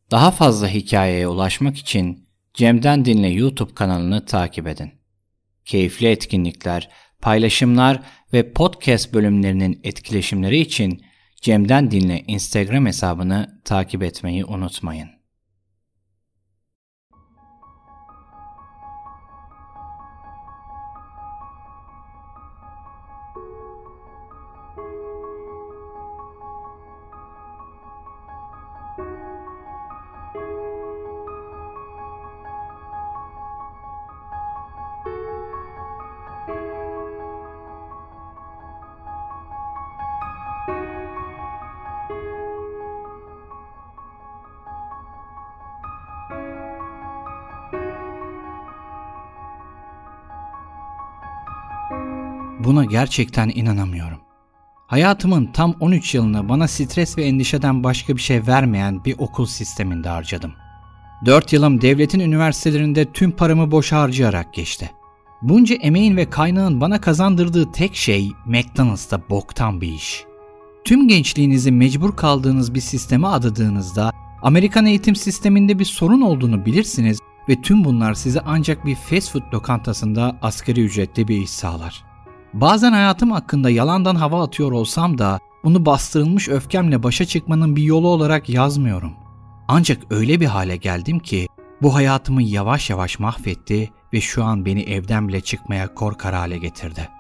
Daha fazla hikayeye ulaşmak için Cem'den Dinle YouTube kanalını takip edin. Keyifli etkinlikler, paylaşımlar ve podcast bölümlerinin etkileşimleri için Cem'den Dinle Instagram hesabını takip etmeyi unutmayın. Buna gerçekten inanamıyorum. Hayatımın tam 13 yılını bana stres ve endişeden başka bir şey vermeyen bir okul sisteminde harcadım. 4 yılım devletin üniversitelerinde tüm paramı boşa harcayarak geçti. Bunca emeğin ve kaynağın bana kazandırdığı tek şey McDonald's'ta boktan bir iş. Tüm gençliğinizi mecbur kaldığınız bir sisteme adadığınızda Amerikan eğitim sisteminde bir sorun olduğunu bilirsiniz ve tüm bunlar size ancak bir fast food lokantasında asgari ücretli bir iş sağlar. Bazen hayatım hakkında yalandan hava atıyor olsam da bunu bastırılmış öfkemle başa çıkmanın bir yolu olarak yazmıyorum. Ancak öyle bir hale geldim ki bu hayatımı yavaş yavaş mahvetti ve şu an beni evden bile çıkmaya korkar hale getirdi.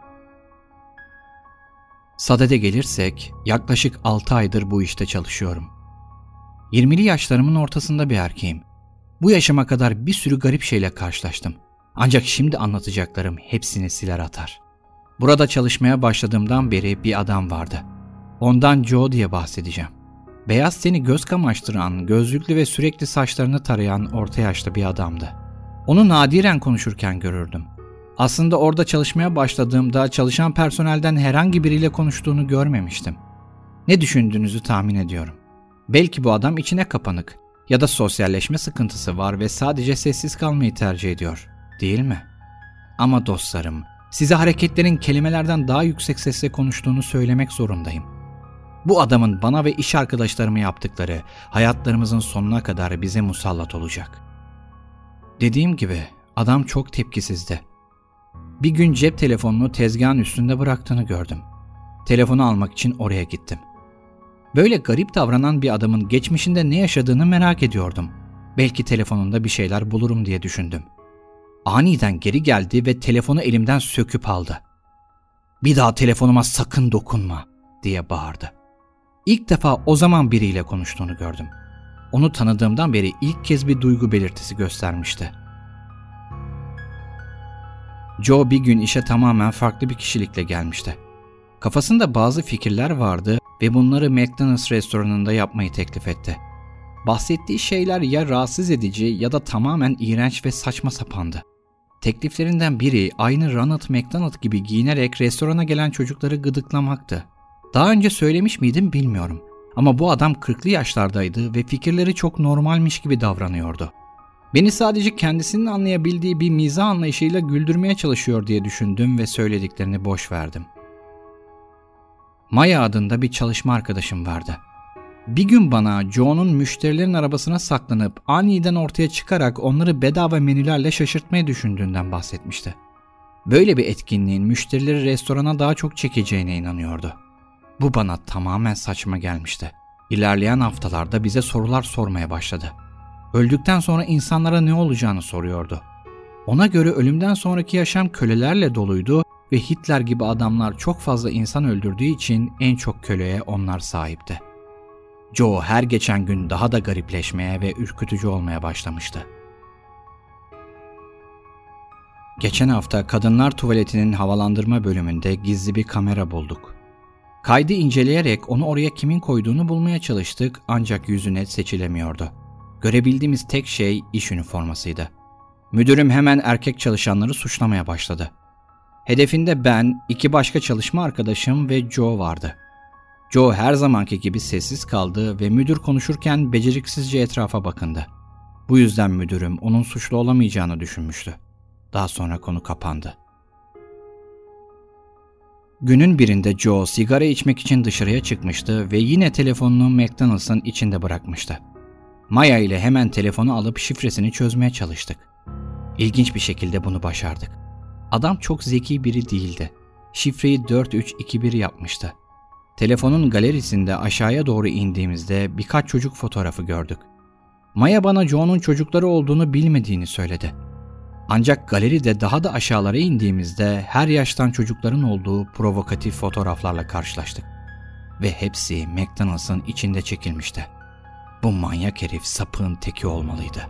Sadede gelirsek yaklaşık 6 aydır bu işte çalışıyorum. 20'li yaşlarımın ortasında bir erkeğim. Bu yaşıma kadar bir sürü garip şeyle karşılaştım. Ancak şimdi anlatacaklarım hepsini siler atar. Burada çalışmaya başladığımdan beri bir adam vardı. Ondan Joe diye bahsedeceğim. Beyaz teni göz kamaştıran, gözlüklü ve sürekli saçlarını tarayan orta yaşlı bir adamdı. Onu nadiren konuşurken görürdüm. Aslında orada çalışmaya başladığımda çalışan personelden herhangi biriyle konuştuğunu görmemiştim. Ne düşündüğünüzü tahmin ediyorum. Belki bu adam içine kapanık ya da sosyalleşme sıkıntısı var ve sadece sessiz kalmayı tercih ediyor, değil mi? Ama dostlarım, size hareketlerin kelimelerden daha yüksek sesle konuştuğunu söylemek zorundayım. Bu adamın bana ve iş arkadaşlarıma yaptıkları hayatlarımızın sonuna kadar bize musallat olacak. Dediğim gibi adam çok tepkisizdi. Bir gün cep telefonunu tezgahın üstünde bıraktığını gördüm. Telefonu almak için oraya gittim. Böyle garip davranan bir adamın geçmişinde ne yaşadığını merak ediyordum. Belki telefonunda bir şeyler bulurum diye düşündüm. Aniden geri geldi ve telefonu elimden söküp aldı. "Bir daha telefonuma sakın dokunma," diye bağırdı. İlk defa o zaman biriyle konuştuğunu gördüm. Onu tanıdığımdan beri ilk kez bir duygu belirtisi göstermişti. Joe bir gün işe tamamen farklı bir kişilikle gelmişti. Kafasında bazı fikirler vardı ve bunları McDonald's restoranında yapmayı teklif etti. Bahsettiği şeyler ya rahatsız edici ya da tamamen iğrenç ve saçma sapandı. Tekliflerinden biri aynı Ronald McDonald gibi giyinerek restorana gelen çocukları gıdıklamaktı. Daha önce söylemiş miydim bilmiyorum. Ama bu adam 40'lı yaşlardaydı ve fikirleri çok normalmiş gibi davranıyordu. Beni sadece kendisinin anlayabildiği bir mizah anlayışıyla güldürmeye çalışıyor diye düşündüm ve söylediklerini boş verdim. Maya adında bir çalışma arkadaşım vardı. Bir gün bana Joe'nun müşterilerin arabasına saklanıp aniden ortaya çıkarak onları bedava menülerle şaşırtmayı düşündüğünden bahsetmişti. Böyle bir etkinliğin müşterileri restorana daha çok çekeceğine inanıyordu. Bu bana tamamen saçma gelmişti. İlerleyen haftalarda bize sorular sormaya başladı. Öldükten sonra insanlara ne olacağını soruyordu. Ona göre ölümden sonraki yaşam kölelerle doluydu ve Hitler gibi adamlar çok fazla insan öldürdüğü için en çok köleye onlar sahipti. Joe her geçen gün daha da garipleşmeye ve ürkütücü olmaya başlamıştı. Geçen hafta kadınlar tuvaletinin havalandırma bölümünde gizli bir kamera bulduk. Kaydı inceleyerek onu oraya kimin koyduğunu bulmaya çalıştık ancak yüzü net seçilemiyordu. Görebildiğimiz tek şey iş üniformasıydı. Müdürüm hemen erkek çalışanları suçlamaya başladı. Hedefinde ben, 2 başka çalışma arkadaşım ve Joe vardı. Joe her zamanki gibi sessiz kaldı ve müdür konuşurken beceriksizce etrafa bakındı. Bu yüzden müdürüm onun suçlu olamayacağını düşünmüştü. Daha sonra konu kapandı. Günün birinde Joe sigara içmek için dışarıya çıkmıştı ve yine telefonunu McDonald's'ın içinde bırakmıştı. Maya ile hemen telefonu alıp şifresini çözmeye çalıştık. İlginç bir şekilde bunu başardık. Adam çok zeki biri değildi. Şifreyi 4321 yapmıştı. Telefonun galerisinde aşağıya doğru indiğimizde birkaç çocuk fotoğrafı gördük. Maya bana Joe'nun çocukları olduğunu bilmediğini söyledi. Ancak galeride daha da aşağılara indiğimizde her yaştan çocukların olduğu provokatif fotoğraflarla karşılaştık. Ve hepsi McDonald's'ın içinde çekilmişti. Bu manyak herif sapığın teki olmalıydı.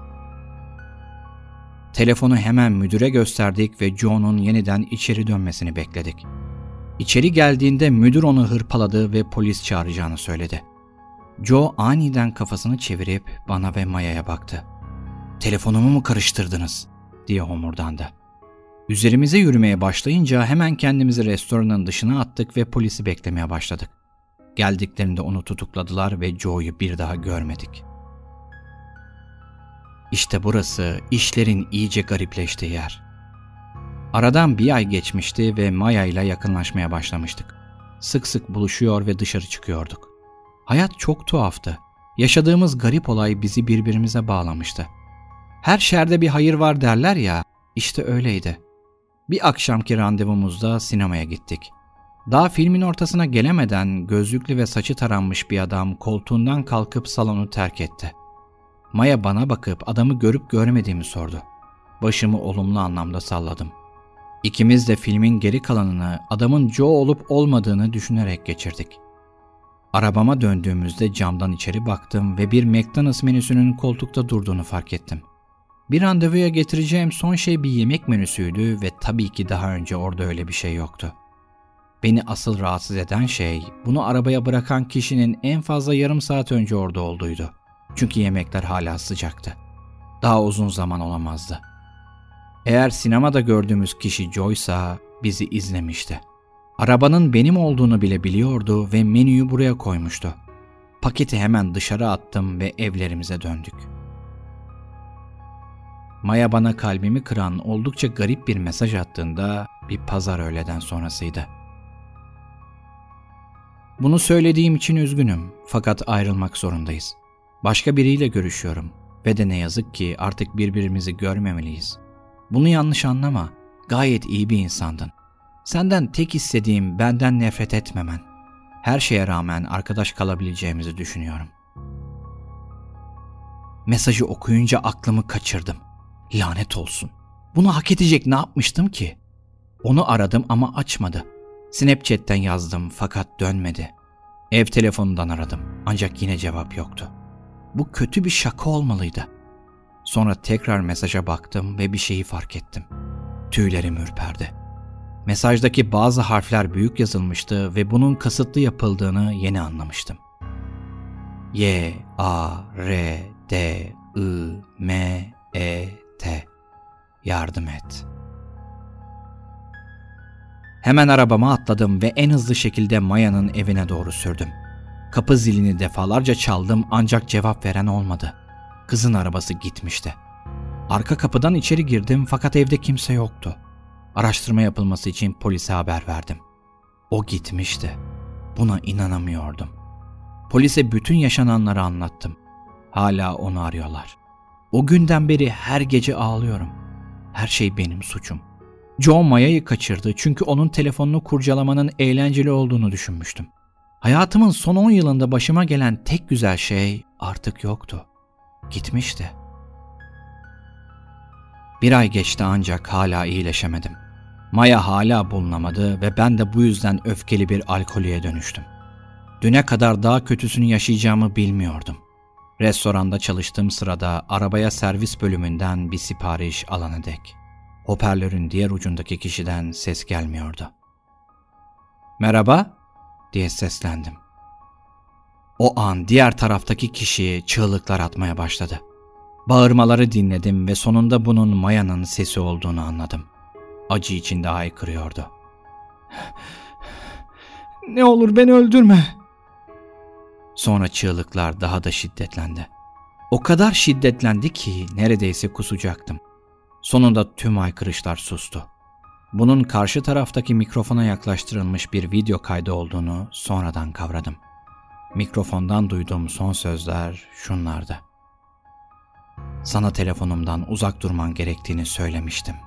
Telefonu hemen müdüre gösterdik ve Joe'nun yeniden içeri dönmesini bekledik. İçeri geldiğinde müdür onu hırpaladı ve polis çağıracağını söyledi. Joe aniden kafasını çevirip bana ve Maya'ya baktı. "Telefonumu mu karıştırdınız?" diye homurdandı. Üzerimize yürümeye başlayınca hemen kendimizi restoranın dışına attık ve polisi beklemeye başladık. Geldiklerinde onu tutukladılar ve Joe'yu bir daha görmedik. İşte burası işlerin iyice garipleştiği yer. Aradan bir ay geçmişti ve Maya ile yakınlaşmaya başlamıştık. Sık sık buluşuyor ve dışarı çıkıyorduk. Hayat çok tuhaftı. Yaşadığımız garip olay bizi birbirimize bağlamıştı. Her şerde bir hayır var derler ya, işte öyleydi. Bir akşamki randevumuzda sinemaya gittik. Daha filmin ortasına gelemeden gözlüklü ve saçı taranmış bir adam koltuğundan kalkıp salonu terk etti. Maya bana bakıp adamı görüp görmediğimi sordu. Başımı olumlu anlamda salladım. İkimiz de filmin geri kalanını adamın Joe olup olmadığını düşünerek geçirdik. Arabama döndüğümüzde camdan içeri baktım ve bir McDonald's menüsünün koltukta durduğunu fark ettim. Bir randevuya getireceğim son şey bir yemek menüsüydü ve tabii ki daha önce orada öyle bir şey yoktu. Beni asıl rahatsız eden şey bunu arabaya bırakan kişinin en fazla yarım saat önce orada olduğuydu. Çünkü yemekler hala sıcaktı. Daha uzun zaman olamazdı. Eğer sinemada gördüğümüz kişi Joe'ysa bizi izlemişti. Arabanın benim olduğunu bile biliyordu ve menüyü buraya koymuştu. Paketi hemen dışarı attım ve evlerimize döndük. Maya bana kalbimi kıran oldukça garip bir mesaj attığında bir pazar öğleden sonrasıydı. Bunu söylediğim için üzgünüm fakat ayrılmak zorundayız. Başka biriyle görüşüyorum ve de ne yazık ki artık birbirimizi görmemeliyiz. Bunu yanlış anlama, gayet iyi bir insandın. Senden tek istediğim benden nefret etmemen. Her şeye rağmen arkadaş kalabileceğimizi düşünüyorum. Mesajı okuyunca aklımı kaçırdım. Lanet olsun. Bunu hak edecek ne yapmıştım ki? Onu aradım ama açmadı. Snapchat'ten yazdım fakat dönmedi. Ev telefonundan aradım ancak yine cevap yoktu. Bu kötü bir şaka olmalıydı. Sonra tekrar mesaja baktım ve bir şeyi fark ettim. Tüylerim ürperdi. Mesajdaki bazı harfler büyük yazılmıştı ve bunun kasıtlı yapıldığını yeni anlamıştım. Y-A-R-D-I-M-E-T. Yardım et. Hemen arabama atladım ve en hızlı şekilde Maya'nın evine doğru sürdüm. Kapı zilini defalarca çaldım ancak cevap veren olmadı. Kızın arabası gitmişti. Arka kapıdan içeri girdim fakat evde kimse yoktu. Araştırma yapılması için polise haber verdim. O gitmişti. Buna inanamıyordum. Polise bütün yaşananları anlattım. Hala onu arıyorlar. O günden beri her gece ağlıyorum. Her şey benim suçum. Joe Maya'yı kaçırdı çünkü onun telefonunu kurcalamanın eğlenceli olduğunu düşünmüştüm. Hayatımın son 10 yılında başıma gelen tek güzel şey artık yoktu. Gitmişti. Bir ay geçti ancak hala iyileşemedim. Maya hala bulunamadı ve ben de bu yüzden öfkeli bir alkolüye dönüştüm. Düne kadar daha kötüsünü yaşayacağımı bilmiyordum. Restoranda çalıştığım sırada arabaya servis bölümünden bir sipariş alana dek. Hoparlörün diğer ucundaki kişiden ses gelmiyordu. "Merhaba?" diye seslendim. O an diğer taraftaki kişi çığlıklar atmaya başladı. Bağırmaları dinledim ve sonunda bunun Maya'nın sesi olduğunu anladım. Acı içinde haykırıyordu. "Ne olur beni öldürme." Sonra çığlıklar daha da şiddetlendi. O kadar şiddetlendi ki neredeyse kusacaktım. Sonunda tüm haykırışlar sustu. Bunun karşı taraftaki mikrofona yaklaştırılmış bir video kaydı olduğunu sonradan kavradım. Mikrofondan duyduğum son sözler şunlardı. Sana telefonumdan uzak durman gerektiğini söylemiştim.